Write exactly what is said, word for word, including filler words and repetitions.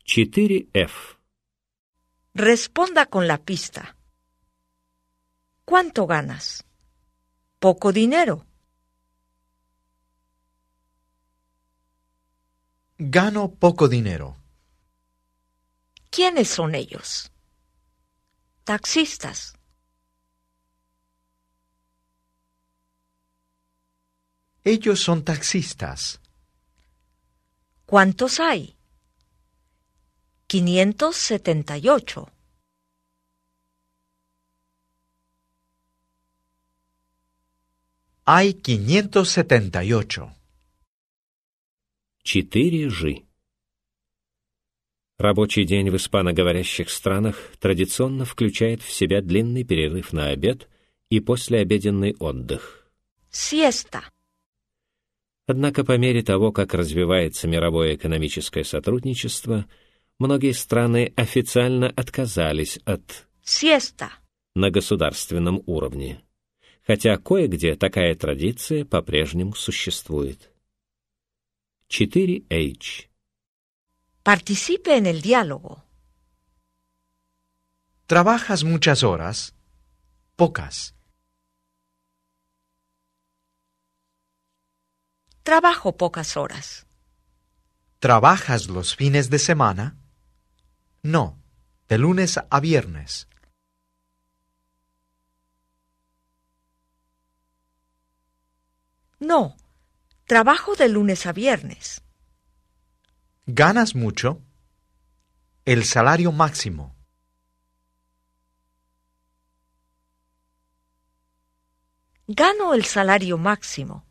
четыре эф. Responda con la pista. ¿Cuánto ganas? Poco dinero. Gano poco dinero. ¿Quiénes son ellos? Taxistas. Ellos son taxistas. ¿Cuántos hay? quinientos setenta y ocho. Hay quinientos setenta y ocho. четыре жи. Рабочий день в испаноговорящих странах традиционно включает в себя длинный перерыв на обед и послеобеденный отдых. Siesta. Однако по мере того, как развивается мировое экономическое сотрудничество, многие страны официально отказались от Siesta. на государственном уровне, хотя кое-где такая традиция по-прежнему существует. четыре эйч. Participe en el diálogo. ¿Trabajas muchas horas? Pocas. Trabajo pocas horas. ¿Trabajas los fines de semana? No, de lunes a viernes. No, trabajo de lunes a viernes. ¿Ganas mucho? El salario máximo. Gano el salario máximo.